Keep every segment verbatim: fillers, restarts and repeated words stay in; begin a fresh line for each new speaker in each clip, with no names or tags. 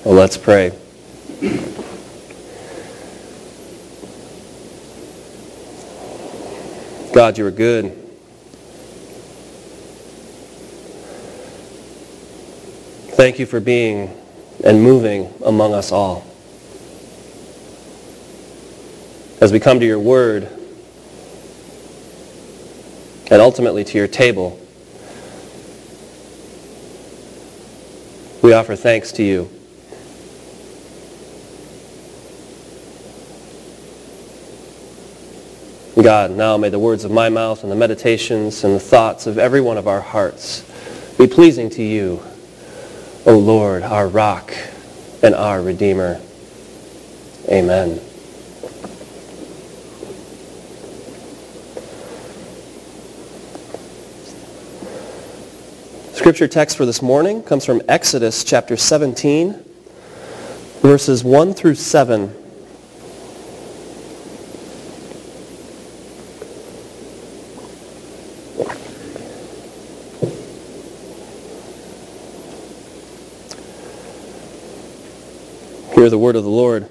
Well, let's pray. God, you are good. Thank you for being and moving among us all. As we come to your word and ultimately to your table, we offer thanks to you. God, now may the words of my mouth and the meditations and the thoughts of every one of our hearts be pleasing to you, O Lord, our rock and our Redeemer. Amen. Scripture text for this morning comes from Exodus chapter seventeen, verses one through seven. Hear the word of the Lord.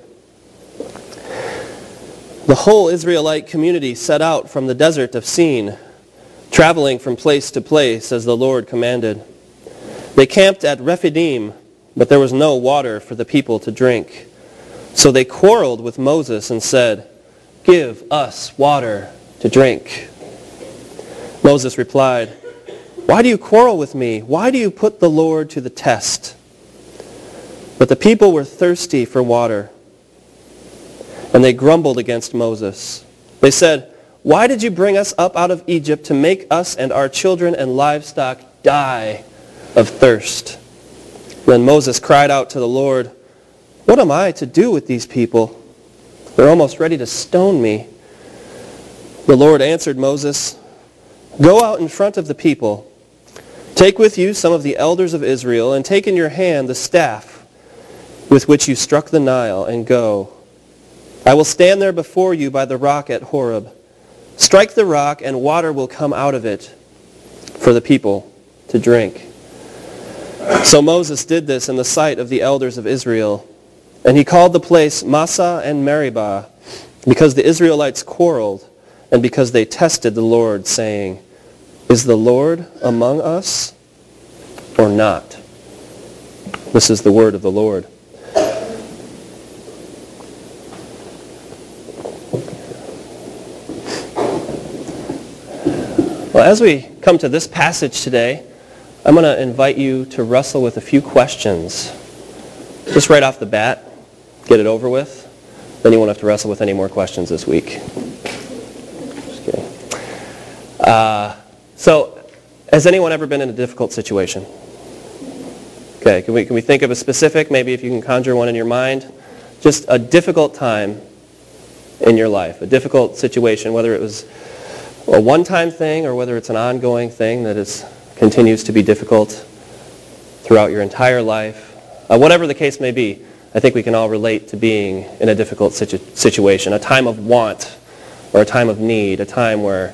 The whole Israelite community set out from the desert of Sin, traveling from place to place as the Lord commanded. They camped at Rephidim, but there was no water for the people to drink. So they quarreled with Moses and said, "Give us water to drink." Moses replied, "Why do you quarrel with me? Why do you put the Lord to the test?" But the people were thirsty for water, and they grumbled against Moses. They said, "Why did you bring us up out of Egypt to make us and our children and livestock die of thirst?" Then Moses cried out to the Lord, "What am I to do with these people? They're almost ready to stone me." The Lord answered Moses, "Go out in front of the people. Take with you some of the elders of Israel, and take in your hand the staff with which you struck the Nile, and go. I will stand there before you by the rock at Horeb. Strike the rock, and water will come out of it for the people to drink." So Moses did this in the sight of the elders of Israel, and he called the place Massah and Meribah, because the Israelites quarreled, and because they tested the Lord, saying, "Is the Lord among us or not?" This is the word of the Lord. Well, as we come to this passage today, I'm going to invite you to wrestle with a few questions. Just right off the bat, get it over with. Then you won't have to wrestle with any more questions this week. Just kidding. Uh, so, has anyone ever been in a difficult situation? Okay, can we, can we think of a specific, maybe if you can conjure one in your mind, just a difficult time in your life, a difficult situation, whether it was a one-time thing or whether it's an ongoing thing that is continues to be difficult throughout your entire life. Uh, whatever the case may be, I think we can all relate to being in a difficult situ- situation, a time of want or a time of need, a time where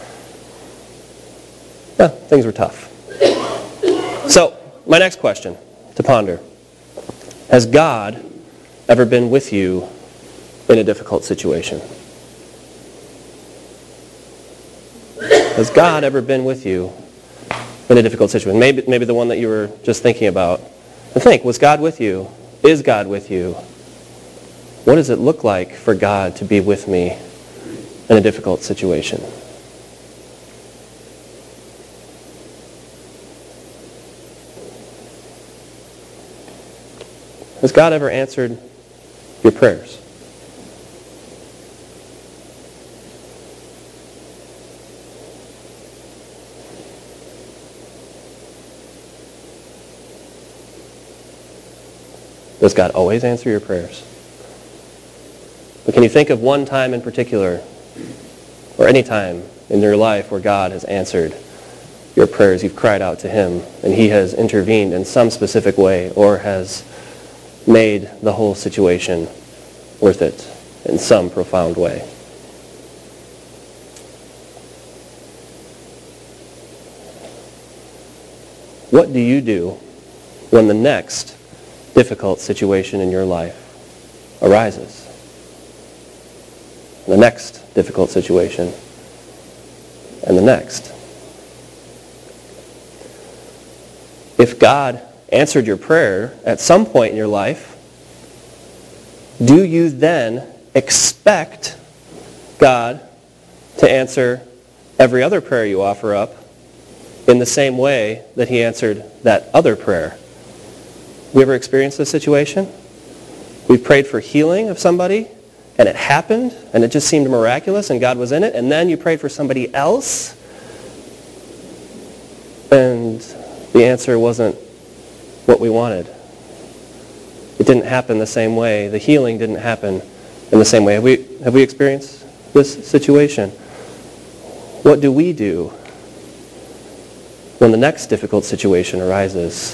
yeah, things were tough. So, my next question to ponder. Has God ever been with you in a difficult situation? Has God ever been with you in a difficult situation? Maybe, maybe the one that you were just thinking about. And think, was God with you? Is God with you? What does it look like for God to be with me in a difficult situation? Has God ever answered your prayers? Does God always answer your prayers? But can you think of one time in particular, or any time in your life where God has answered your prayers? You've cried out to Him, and He has intervened in some specific way, or has made the whole situation worth it in some profound way. What do you do when the next difficult situation in your life arises. The next difficult situation, and the next. If God answered your prayer at some point in your life, do you then expect God to answer every other prayer you offer up in the same way that he answered that other prayer? We ever experienced this situation? We've prayed for healing of somebody, and it happened, and it just seemed miraculous, and God was in it, and then you prayed for somebody else, and the answer wasn't what we wanted. It didn't happen the same way. The healing didn't happen in the same way. Have we, have we experienced this situation? What do we do when the next difficult situation arises?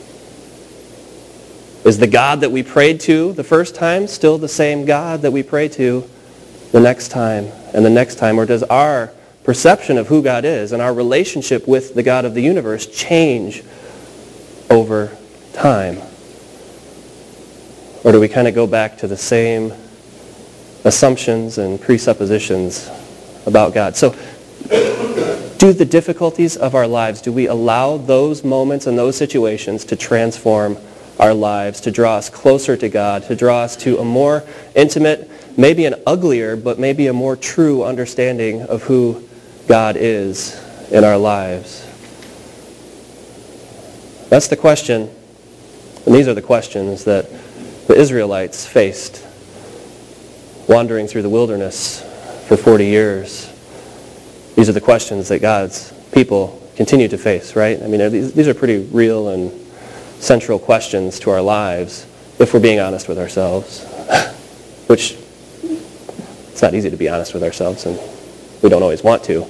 Is the God that we prayed to the first time still the same God that we pray to the next time and the next time? Or does our perception of who God is and our relationship with the God of the universe change over time? Or do we kind of go back to the same assumptions and presuppositions about God? So, do the difficulties of our lives, do we allow those moments and those situations to transform our lives, to draw us closer to God, to draw us to a more intimate, maybe an uglier, but maybe a more true understanding of who God is in our lives? That's the question, and these are the questions that the Israelites faced wandering through the wilderness for forty years. These are the questions that God's people continue to face, right? I mean, these, these are pretty real and central questions to our lives if we're being honest with ourselves, which it's not easy to be honest with ourselves, and we don't always want to.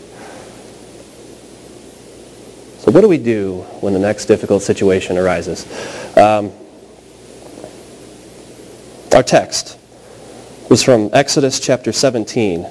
So what do we do when the next difficult situation arises? Um, our text was from Exodus chapter seventeen.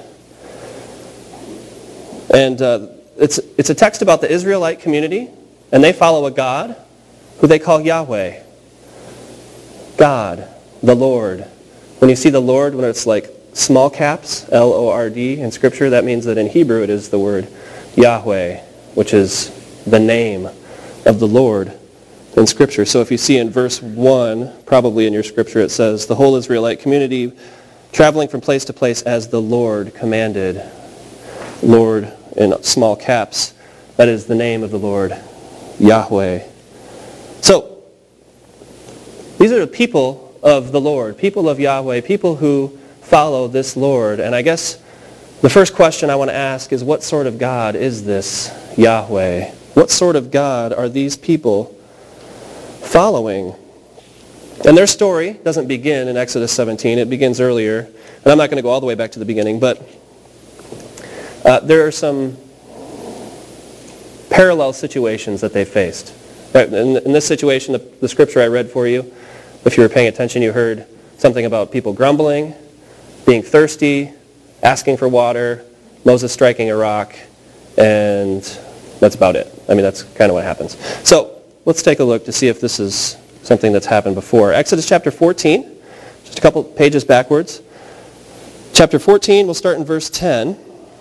And uh, it's, it's a text about the Israelite community, and they follow a God who they call Yahweh. God, the Lord. When you see the Lord, when it's like small caps, L O R D in Scripture, that means that in Hebrew it is the word Yahweh, which is the name of the Lord in Scripture. So if you see in verse one, probably in your Scripture, it says, the whole Israelite community traveling from place to place as the Lord commanded. Lord in small caps, that is the name of the Lord, Yahweh. So, these are the people of the Lord, people of Yahweh, people who follow this Lord. And I guess the first question I want to ask is, what sort of God is this Yahweh? What sort of God are these people following? And their story doesn't begin in Exodus seventeen. It begins earlier. And I'm not going to go all the way back to the beginning, but uh, there are some parallel situations that they faced. Right, in, in this situation, the, the scripture I read for you, if you were paying attention, you heard something about people grumbling, being thirsty, asking for water, Moses striking a rock, and that's about it. I mean, that's kind of what happens. So let's take a look to see if this is something that's happened before. Exodus chapter fourteen, just a couple pages backwards. Chapter fourteen, we'll start in verse ten.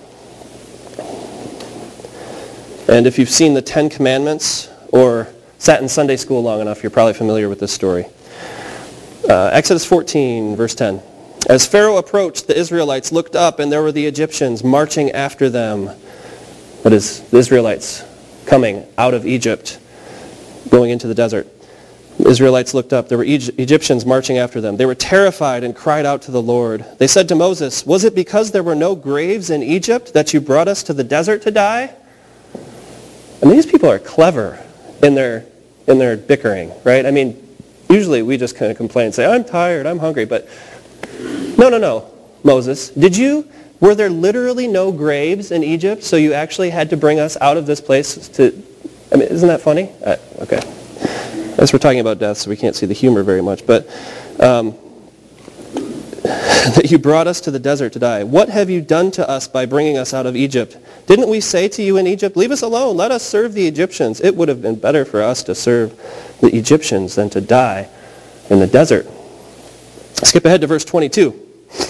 And if you've seen the Ten Commandments or sat in Sunday school long enough, you're probably familiar with this story. Uh, Exodus fourteen, verse ten. As Pharaoh approached, the Israelites looked up, and there were the Egyptians marching after them. That is, the Israelites coming out of Egypt, going into the desert. The Israelites looked up. There were Egy- Egyptians marching after them. They were terrified and cried out to the Lord. They said to Moses, "Was it because there were no graves in Egypt that you brought us to the desert to die?" And these people are clever in their in their bickering, right? I mean, usually we just kind of complain and say, "I'm tired, I'm hungry," but no, no, no, Moses. Did you, were there literally no graves in Egypt, so you actually had to bring us out of this place to, I mean, isn't that funny? Uh, okay. As we're talking about death, so we can't see the humor very much, but um, that you brought us to the desert to die. What have you done to us by bringing us out of Egypt? Didn't we say to you in Egypt, leave us alone, let us serve the Egyptians? It would have been better for us to serve the Egyptians than to die in the desert. Skip ahead to verse twenty-two.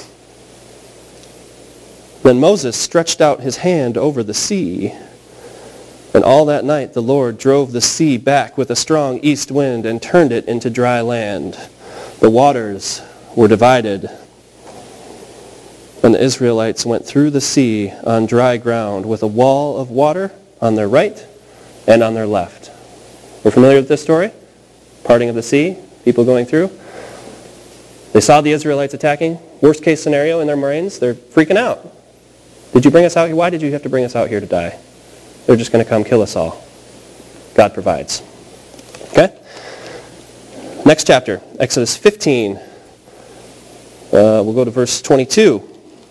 Then Moses stretched out his hand over the sea, and all that night the Lord drove the sea back with a strong east wind and turned it into dry land. The waters were divided, and the Israelites went through the sea on dry ground with a wall of water on their right and on their left. We're familiar with this story? Parting of the sea, people going through. They saw the Israelites attacking. Worst case scenario in their minds, they're freaking out. Did you bring us out here? Why did you have to bring us out here to die? They're just going to come kill us all. God provides. Okay? Next chapter, Exodus fifteen. Uh, we'll go to verse twenty-two.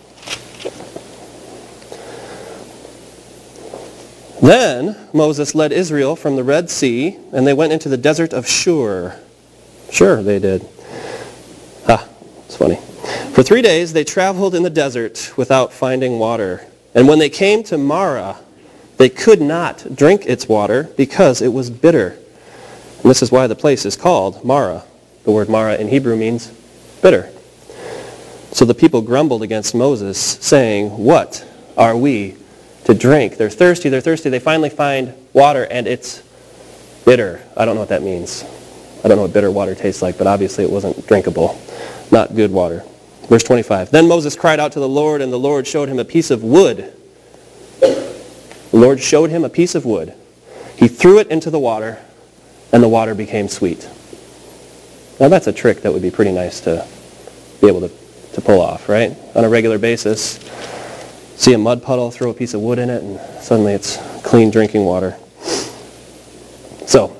Then Moses led Israel from the Red Sea, and they went into the desert of Shur. Sure, they did. Ah, it's funny. For three days they traveled in the desert without finding water. And when they came to Marah, they could not drink its water because it was bitter. And this is why the place is called Marah. The word Marah in Hebrew means bitter. So the people grumbled against Moses, saying, "What are we to drink?" They're thirsty, they're thirsty. They finally find water, and it's bitter. I don't know what that means. I don't know what bitter water tastes like, but obviously it wasn't drinkable. Not good water. Verse twenty-five. Then Moses cried out to the Lord, and the Lord showed him a piece of wood. The Lord showed him a piece of wood. He threw it into the water, and the water became sweet. Now that's a trick that would be pretty nice to be able to, to pull off, right? On a regular basis. See a mud puddle, throw a piece of wood in it, and suddenly it's clean drinking water. So,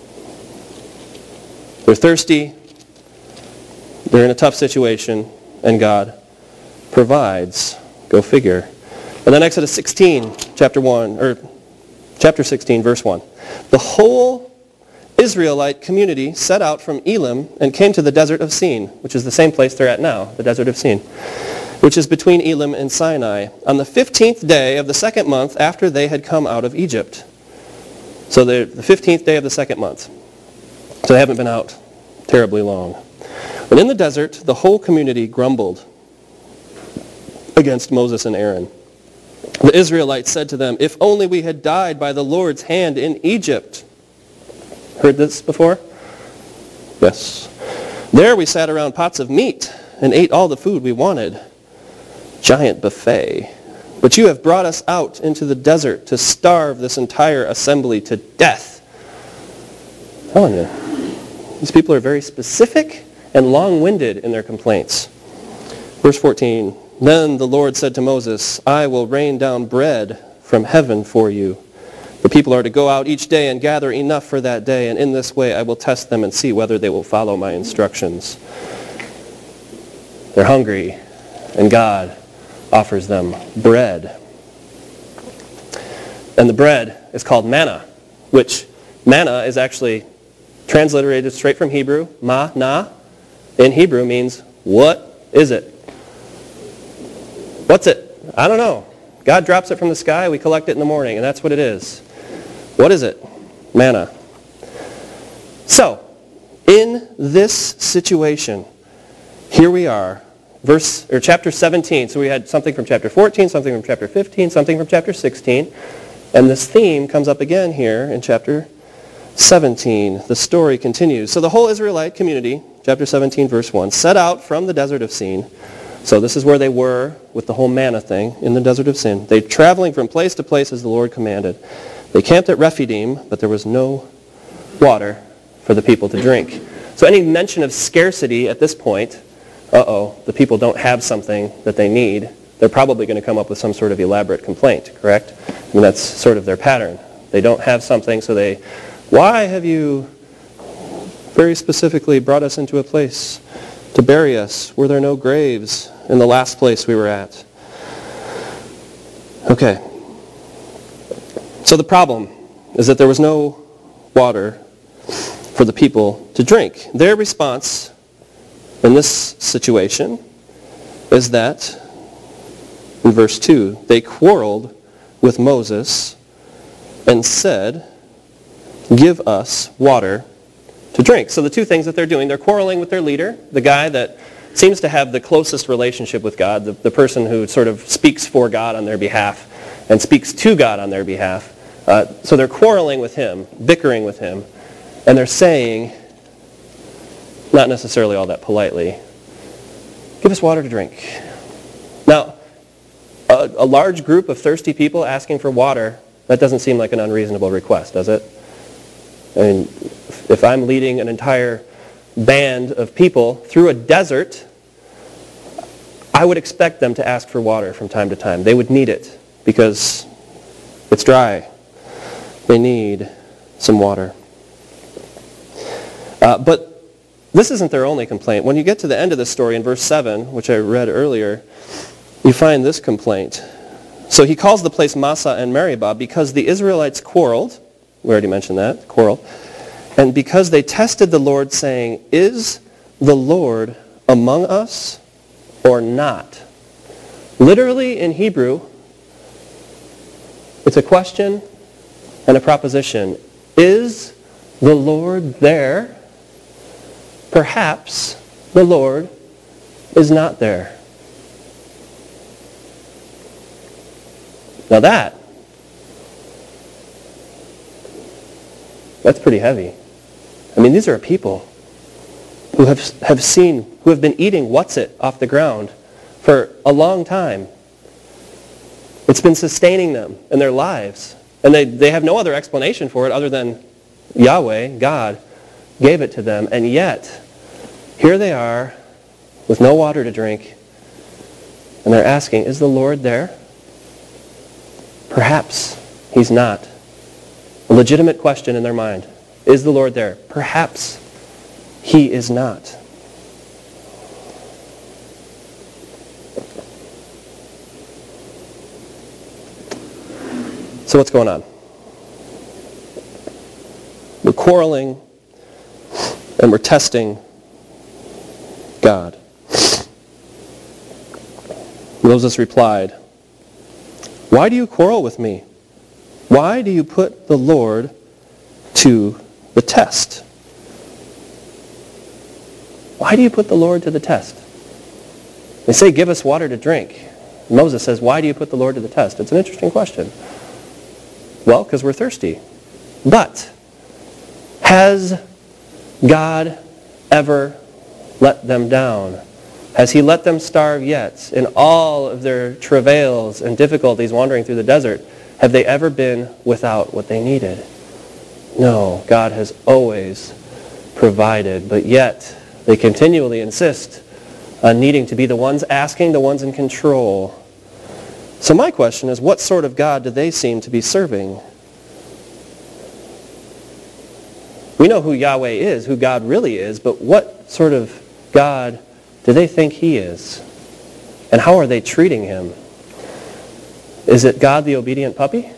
they're thirsty, they're in a tough situation, and God provides. Go figure. And then Exodus sixteen, chapter one, or chapter sixteen, verse one. The whole Israelite community set out from Elim and came to the desert of Sin, which is the same place they're at now, the desert of Sin, which is between Elim and Sinai, on the fifteenth day of the second month after they had come out of Egypt. So they're the fifteenth day of the second month. So they haven't been out terribly long. But in the desert, the whole community grumbled against Moses and Aaron. The Israelites said to them, "If only we had died by the Lord's hand in Egypt." Heard this before? Yes. There we sat around pots of meat and ate all the food we wanted. Giant buffet. But you have brought us out into the desert to starve this entire assembly to death. I'm telling you, these people are very specific and long-winded in their complaints. Verse fourteen, Then the Lord said to Moses, "I will rain down bread from heaven for you. The people are to go out each day and gather enough for that day, and in this way I will test them and see whether they will follow my instructions." They're hungry, and God offers them bread. And the bread is called manna, which manna is actually transliterated straight from Hebrew. Ma-na in Hebrew means, what is it? What's it? I don't know. God drops it from the sky, we collect it in the morning, and that's what it is. What is it? Manna. So, in this situation, here we are, verse or chapter seventeen. So we had something from chapter fourteen, something from chapter fifteen, something from chapter sixteen, and this theme comes up again here in chapter seventeen. The story continues. So the whole Israelite community, chapter seventeen, verse one, set out from the desert of Sin. So this is where they were with the whole manna thing, in the desert of Sin. They're traveling from place to place as the Lord commanded. They camped at Rephidim, but there was no water for the people to drink. So any mention of scarcity at this point, uh-oh, the people don't have something that they need, they're probably going to come up with some sort of elaborate complaint, correct? I mean, that's sort of their pattern. They don't have something, so they, why have you very specifically brought us into a place to bury us? Were there no graves in the last place we were at? Okay. So the problem is that there was no water for the people to drink. Their response in this situation is that, in verse two, they quarreled with Moses and said, "Give us water to drink. So the two things that they're doing, they're quarreling with their leader, the guy that seems to have the closest relationship with God, the, the person who sort of speaks for God on their behalf and speaks to God on their behalf. Uh, so they're quarreling with him, bickering with him, and they're saying, not necessarily all that politely, give us water to drink. Now, a, a large group of thirsty people asking for water, that doesn't seem like an unreasonable request, does it? I mean, if I'm leading an entire band of people through a desert, I would expect them to ask for water from time to time. They would need it because it's dry. They need some water. Uh, but this isn't their only complaint. When you get to the end of the story in verse seven, which I read earlier, you find this complaint. So he calls the place Massah and Meribah because the Israelites quarreled. We already mentioned that, quarrel. And because they tested the Lord, saying, is the Lord among us or not? Literally in Hebrew, it's a question and a proposition. Is the Lord there? Perhaps the Lord is not there. Now that, that's pretty heavy. I mean, these are people who have, have seen, who have been eating what's-it off the ground for a long time. It's been sustaining them in their lives. And they, they have no other explanation for it other than Yahweh, God, gave it to them. And yet, here they are with no water to drink. And they're asking, is the Lord there? Perhaps he's not. A legitimate question in their mind. Is the Lord there? Perhaps he is not. So what's going on? We're quarreling and we're testing God. Moses replied, why do you quarrel with me? Why do you put the Lord to the test? Why do you put the Lord to the test? They say, give us water to drink. Moses says, why do you put the Lord to the test? It's an interesting question. Well, because we're thirsty. But has God ever let them down? Has he let them starve yet? In all of their travails and difficulties wandering through the desert, have they ever been without what they needed? No, God has always provided, but yet they continually insist on needing to be the ones asking, the ones in control. So my question is, what sort of God do they seem to be serving? We know who Yahweh is, who God really is, but what sort of God do they think he is? And how are they treating him? Is it God the obedient puppy?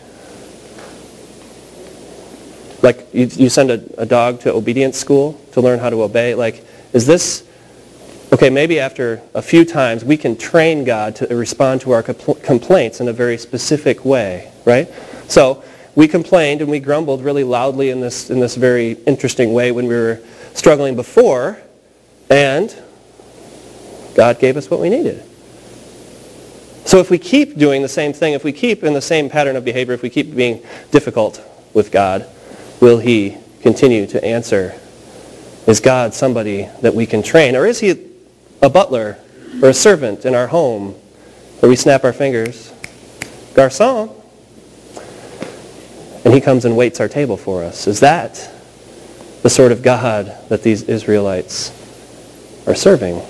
Like you, you send a, a dog to obedience school to learn how to obey. Like, is this, okay, maybe after a few times we can train God to respond to our compl- complaints in a very specific way, right? So we complained and we grumbled really loudly in this, in this very interesting way when we were struggling before, and God gave us what we needed. So if we keep doing the same thing, if we keep in the same pattern of behavior, if we keep being difficult with God, will he continue to answer? Is God somebody that we can train? Or is he a butler or a servant in our home where we snap our fingers, garçon, and he comes and waits our table for us? Is that the sort of God that these Israelites are serving?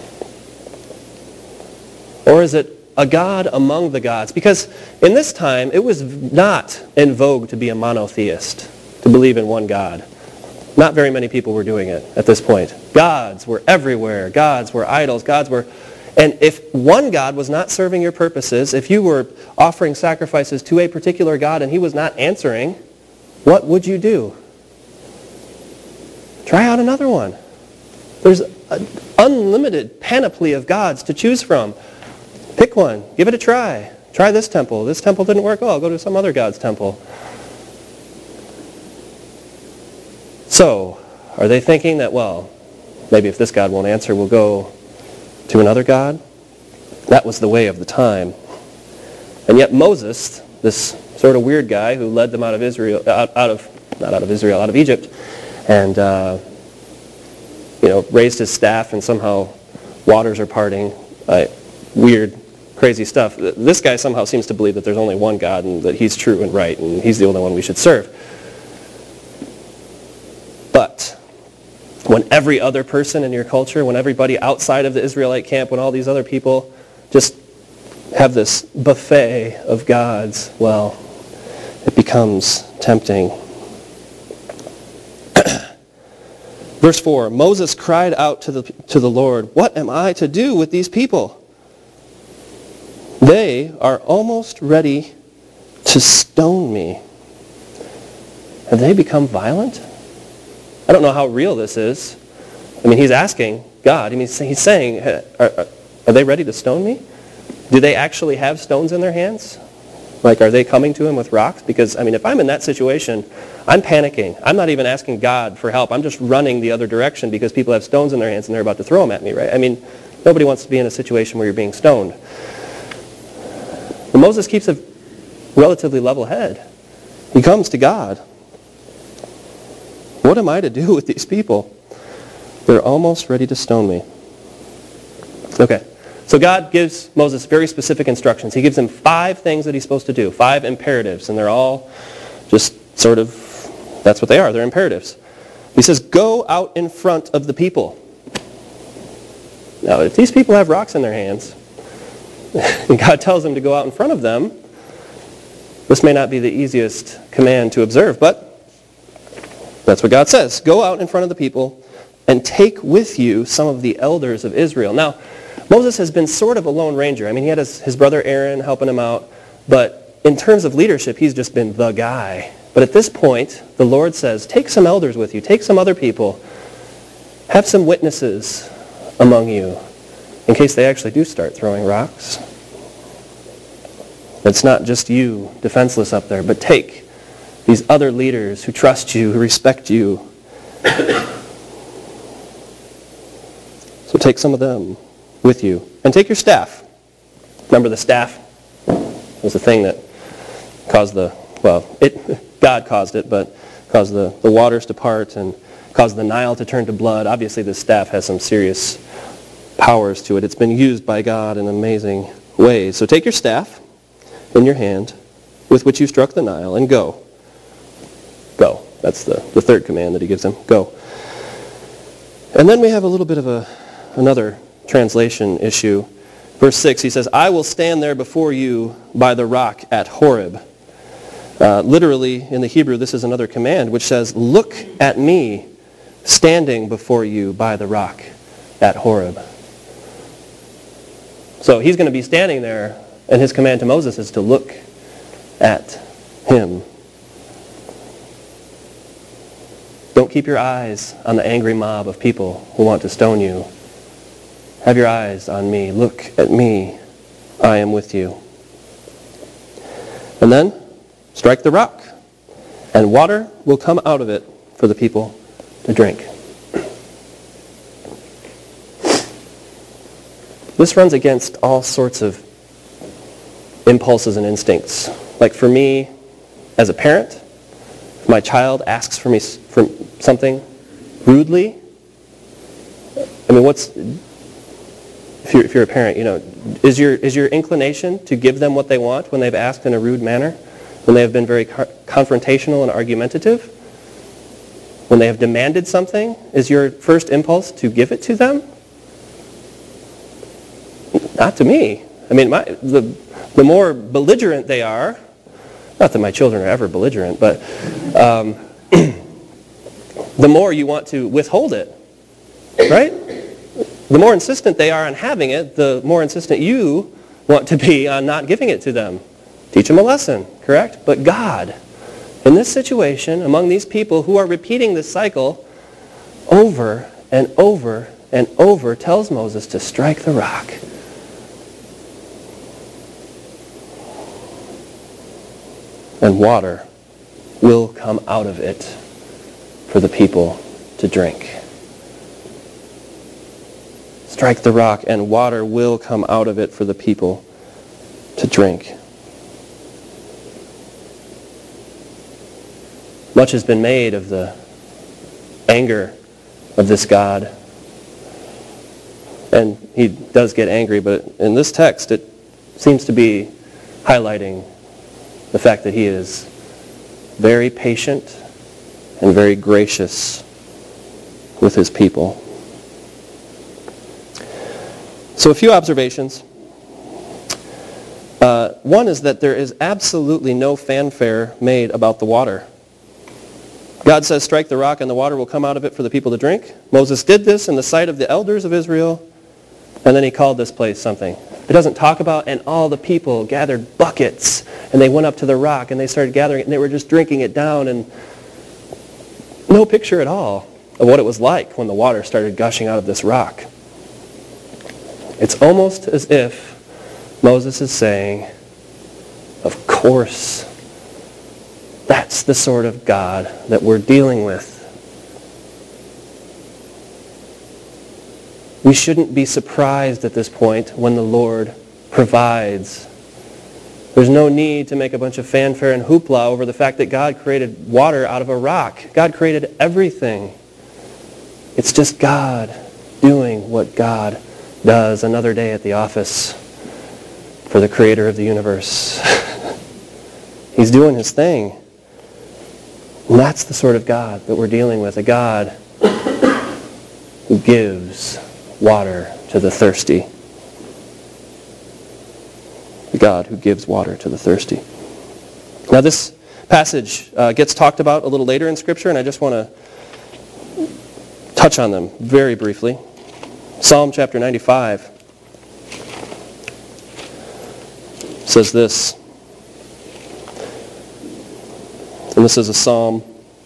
Or is it a God among the gods? Because in this time, it was not in vogue to be a monotheist, to believe in one God. Not very many people were doing it at this point. Gods were everywhere. Gods were idols. Gods were... And if one God was not serving your purposes, if you were offering sacrifices to a particular God and he was not answering, what would you do? Try out another one. There's an unlimited panoply of gods to choose from. Pick one. Give it a try. Try this temple. This temple didn't work. Oh, I'll go to some other god's temple. So, Are they thinking that, well, maybe if this God won't answer, we'll go to another God? That was the way of the time. And yet Moses, this sort of weird guy who led them out of Israel, out, out of, not out of Israel, out of Egypt, and, uh, you know, raised his staff and somehow waters are parting. Uh, weird, crazy stuff. This guy somehow seems to believe that there's only one God and that he's true and right and he's the only one we should serve. But when every other person in your culture, when everybody outside of the Israelite camp, when all these other people just have this buffet of gods, well, it becomes tempting. Verse four, Moses cried out to the, to the Lord, "What am I to do with these people? They are almost ready to stone me." Have they become violent? I don't know how real this is. I mean, he's asking God. I mean, he's saying, are, are they ready to stone me? Do they actually have stones in their hands? Like, are they coming to him with rocks? Because, I mean, if I'm in that situation, I'm panicking. I'm not even asking God for help. I'm just running the other direction because people have stones in their hands and they're about to throw them at me, right? I mean, nobody wants to be in a situation where you're being stoned. But Moses keeps a relatively level head. He comes to God. What am I to do with these people? They're almost ready to stone me. Okay. So God gives Moses very specific instructions. He gives him five things that he's supposed to do, five imperatives, and they're all just sort of, that's what they are, they're imperatives. He says, go out in front of the people. Now, if these people have rocks in their hands, and God tells them to go out in front of them, this may not be the easiest command to observe, but that's what God says. Go out in front of the people and take with you some of the elders of Israel. Now, Moses has been sort of a lone ranger. I mean, he had his, his brother Aaron helping him out, but in terms of leadership, he's just been the guy. But at this point, the Lord says, take some elders with you, take some other people, have some witnesses among you, in case they actually do start throwing rocks. It's not just you defenseless up there, but take these other leaders who trust you, who respect you. So take some of them with you. And take your staff. Remember the staff was the thing that caused the, well, it God caused it, but caused the, the waters to part and caused the Nile to turn to blood. Obviously this staff has some serious powers to it. It's been used by God in amazing ways. So take your staff in your hand with which you struck the Nile and go. Go. That's the, the third command that he gives them. Go. And then we have a little bit of a another translation issue. Verse six, he says, I will stand there before you by the rock at Horeb. Uh, literally, in the Hebrew, this is another command which says, look at me standing before you by the rock at Horeb. So he's going to be standing there, and his command to Moses is to look at him. Don't keep your eyes on the angry mob of people who want to stone you. Have your eyes on me. Look at me. I am with you. And then, strike the rock, and water will come out of it for the people to drink. This runs against all sorts of impulses and instincts. Like for me, as a parent, if my child asks for me for something rudely, I mean, what's... If you're, if you're a parent, you know, is your, is your inclination to give them what they want when they've asked in a rude manner? When they have been very co- confrontational and argumentative? When they have demanded something? Is your first impulse to give it to them? Not to me. I mean, my, the, the more belligerent they are, not that my children are ever belligerent, but um, the more you want to withhold it, right? The more insistent they are on having it, the more insistent you want to be on not giving it to them. Teach them a lesson, correct? But God, in this situation, among these people who are repeating this cycle over and over and over, tells Moses to strike the rock. And water will come out of it for the people to drink. Strike the rock, and water will come out of it for the people to drink. Much has been made of the anger of this God. And he does get angry, but in this text it seems to be highlighting the fact that he is very patient and very gracious with his people. So a few observations. Uh, one is that there is absolutely no fanfare made about the water. God says, strike the rock and the water will come out of it for the people to drink. Moses did this in the sight of the elders of Israel, and then he called this place something. It doesn't talk about, and all the people gathered buckets, and they went up to the rock, and they started gathering it, and they were just drinking it down, and no picture at all of what it was like when the water started gushing out of this rock. It's almost as if Moses is saying, of course, that's the sort of God that we're dealing with. We shouldn't be surprised at this point when the Lord provides. There's no need to make a bunch of fanfare and hoopla over the fact that God created water out of a rock. God created everything. It's just God doing what God does. Another day at the office for the creator of the universe. He's doing his thing. And that's the sort of God that we're dealing with. A God who gives water to the thirsty. The God who gives water to the thirsty. Now this passage uh, gets talked about a little later in Scripture, and I just want to touch on them very briefly. Psalm chapter ninety-five says this, and this is a psalm.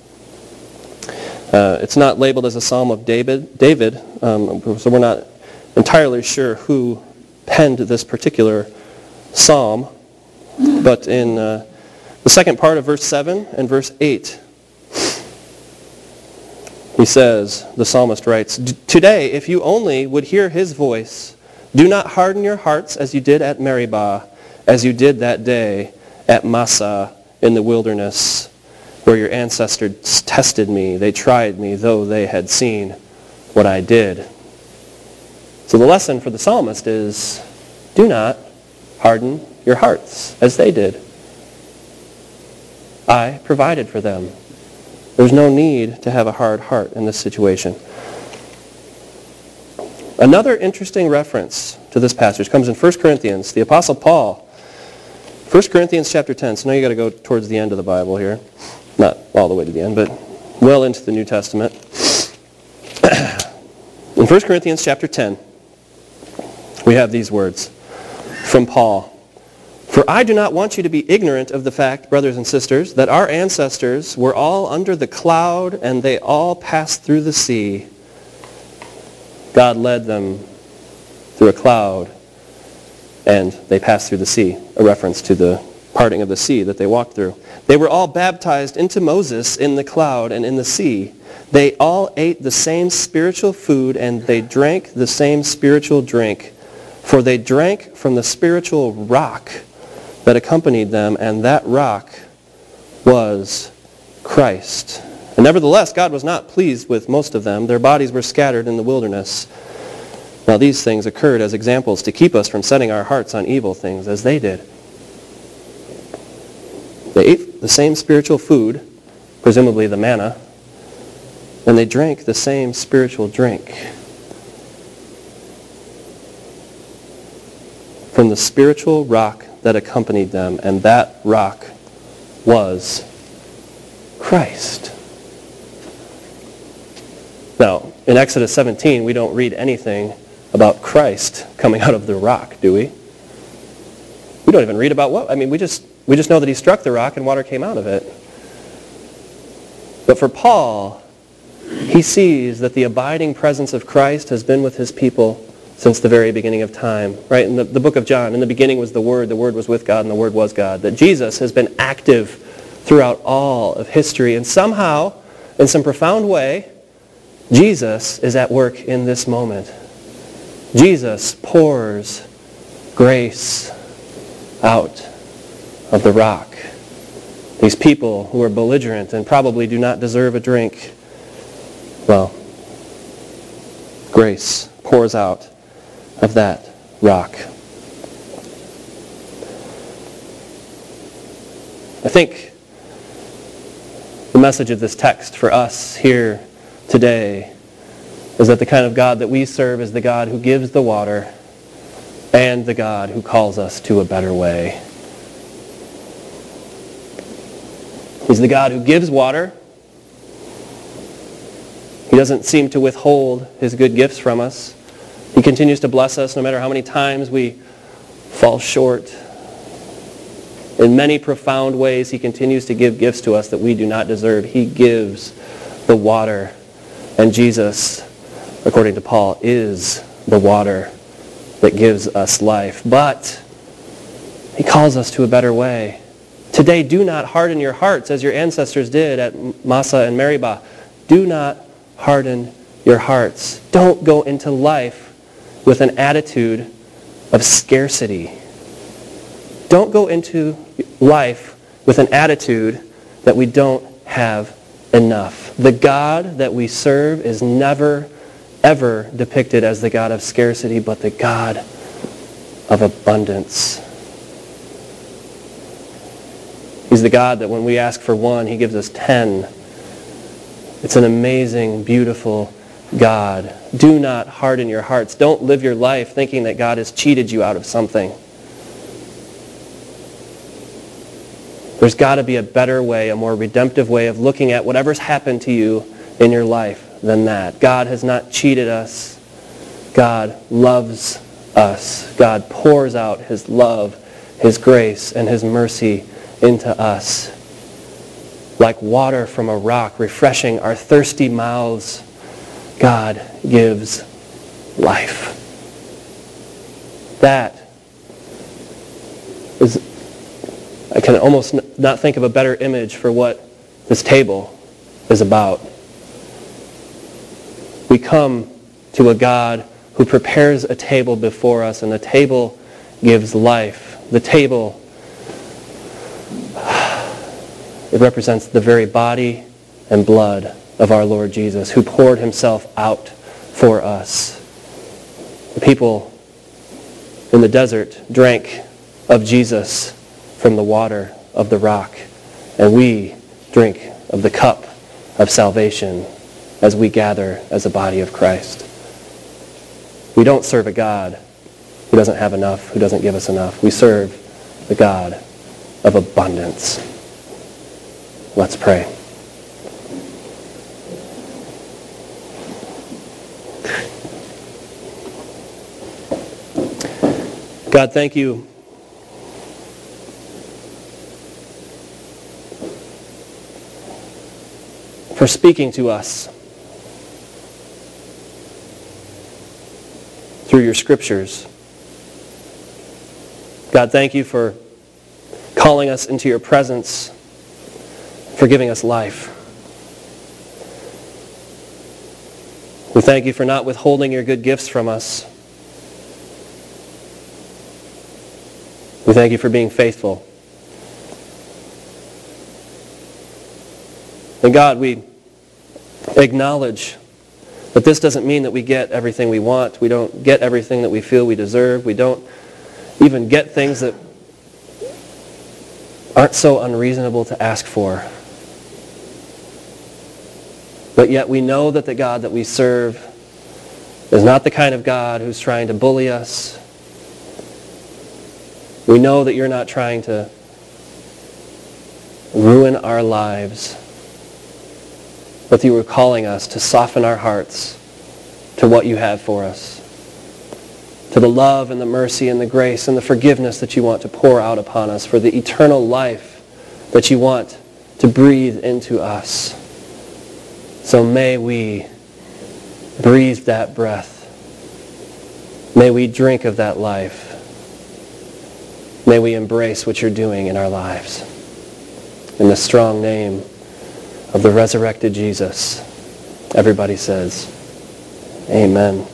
Uh, it's not labeled as a psalm of David, David, um, so we're not entirely sure who penned this particular psalm. But in uh, the second part of verse seven and verse eight, he says, the psalmist writes, "Today, if you only would hear his voice, do not harden your hearts as you did at Meribah, as you did that day at Massah in the wilderness, where your ancestors tested me. They tried me, though they had seen what I did." So the lesson for the psalmist is, do not harden your hearts as they did. I provided for them. There's no need to have a hard heart in this situation. Another interesting reference to this passage comes in First Corinthians. The Apostle Paul, First Corinthians chapter ten. So now you've got to go towards the end of the Bible here. Not all the way to the end, but well into the New Testament. In First Corinthians chapter ten, we have these words from Paul. "For I do not want you to be ignorant of the fact, brothers and sisters, that our ancestors were all under the cloud and they all passed through the sea." God led them through a cloud and they passed through the sea, a reference to the parting of the sea that they walked through. "They were all baptized into Moses in the cloud and in the sea. They all ate the same spiritual food and they drank the same spiritual drink. For they drank from the spiritual rock that accompanied them, and that rock was Christ. And nevertheless, God was not pleased with most of them. Their bodies were scattered in the wilderness. Now these things occurred as examples to keep us from setting our hearts on evil things as they did." They ate the same spiritual food, presumably the manna, and they drank the same spiritual drink. From the spiritual rock that accompanied them, and that rock was Christ. Now, in Exodus seventeen, we don't read anything about Christ coming out of the rock, do we? We don't even read about what. I mean, we just we just know that he struck the rock and water came out of it. But for Paul, he sees that the abiding presence of Christ has been with his people since the very beginning of time. Right? In the, the book of John, in the beginning was the Word, the Word was with God, and the Word was God. That Jesus has been active throughout all of history. And somehow, in some profound way, Jesus is at work in this moment. Jesus pours grace out of the rock. These people who are belligerent and probably do not deserve a drink, well, grace pours out of that rock. I think the message of this text for us here today is that the kind of God that we serve is the God who gives the water and the God who calls us to a better way. He's the God who gives water. He doesn't seem to withhold his good gifts from us. He continues to bless us no matter how many times we fall short. In many profound ways, he continues to give gifts to us that we do not deserve. He gives the water. And Jesus, according to Paul, is the water that gives us life. But he calls us to a better way. Today, do not harden your hearts as your ancestors did at Massa and Meribah. Do not harden your hearts. Don't go into life with an attitude of scarcity. Don't go into life with an attitude that we don't have enough. The God that we serve is never, ever depicted as the God of scarcity, but the God of abundance. He's the God that when we ask for one, he gives us ten. It's an amazing, beautiful God. Do not harden your hearts. Don't live your life thinking that God has cheated you out of something. There's got to be a better way, a more redemptive way of looking at whatever's happened to you in your life than that. God has not cheated us. God loves us. God pours out his love, his grace, and his mercy into us. Like water from a rock, refreshing our thirsty mouths, God gives life. That is, I can almost not think of a better image for what this table is about. We come to a God who prepares a table before us, and the table gives life. The table, it represents the very body and blood of our Lord Jesus, who poured himself out for us. The people in the desert drank of Jesus from the water of the rock, and we drink of the cup of salvation as we gather as a body of Christ. We don't serve a God who doesn't have enough, who doesn't give us enough. We serve the God of abundance. Let's pray. God, thank you for speaking to us through your scriptures. God, thank you for calling us into your presence, for giving us life. We thank you for not withholding your good gifts from us. We thank you for being faithful. And God, we acknowledge that this doesn't mean that we get everything we want. We don't get everything that we feel we deserve. We don't even get things that aren't so unreasonable to ask for. But yet we know that the God that we serve is not the kind of God who's trying to bully us. We know that you're not trying to ruin our lives, but that you are calling us to soften our hearts to what you have for us, to the love and the mercy and the grace and the forgiveness that you want to pour out upon us, for the eternal life that you want to breathe into us. So may we breathe that breath. May we drink of that life. May we embrace what you're doing in our lives. In the strong name of the resurrected Jesus. Everybody says, Amen.